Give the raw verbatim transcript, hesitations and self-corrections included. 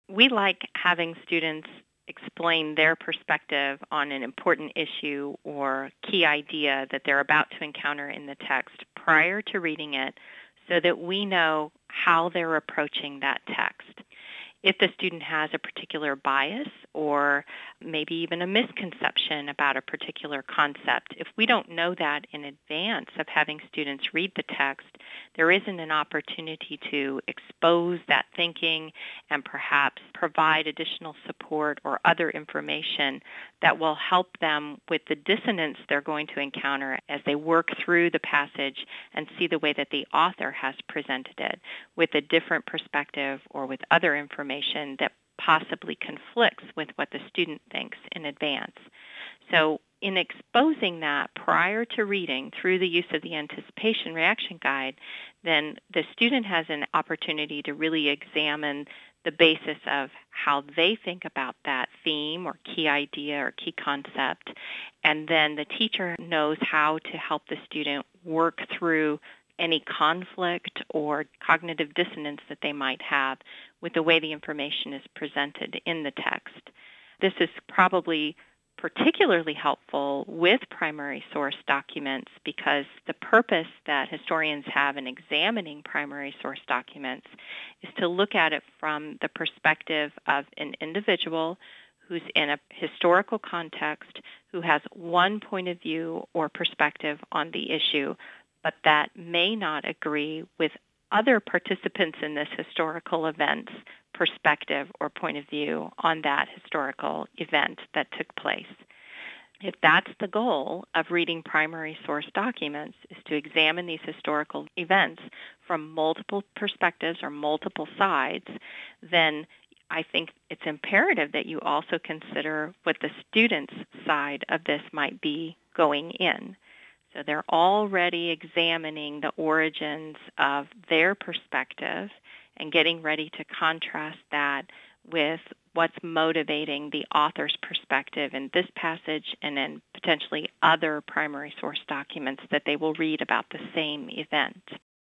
We like having students explain their perspective on an important issue or key idea that they're about to encounter in the text prior to reading it so that we know how they're approaching that text. If the student has a particular bias or maybe even a misconception about a particular concept, if we don't know that in advance of having students read the text, there isn't an opportunity to expose that thinking and perhaps provide additional support or other information that will help them with the dissonance they're going to encounter as they work through the passage and see the way that the author has presented it with a different perspective or with other information that possibly conflicts with what the student thinks in advance. So in exposing that prior to reading through the use of the anticipation reaction guide, then the student has an opportunity to really examine the basis of how they think about that theme or key idea or key concept. And then the teacher knows how to help the student work through any conflict or cognitive dissonance that they might have with the way the information is presented in the text. This is probably particularly helpful with primary source documents because the purpose that historians have in examining primary source documents is to look at it from the perspective of an individual who's in a historical context, who has one point of view or perspective on the issue, but that may not agree with other participants in this historical event's perspective or point of view on that historical event that took place. If that's the goal of reading primary source documents, is to examine these historical events from multiple perspectives or multiple sides, then I think it's imperative that you also consider what the student's side of this might be going in. So they're already examining the origins of their perspective and getting ready to contrast that with what's motivating the author's perspective in this passage and then potentially other primary source documents that they will read about the same event.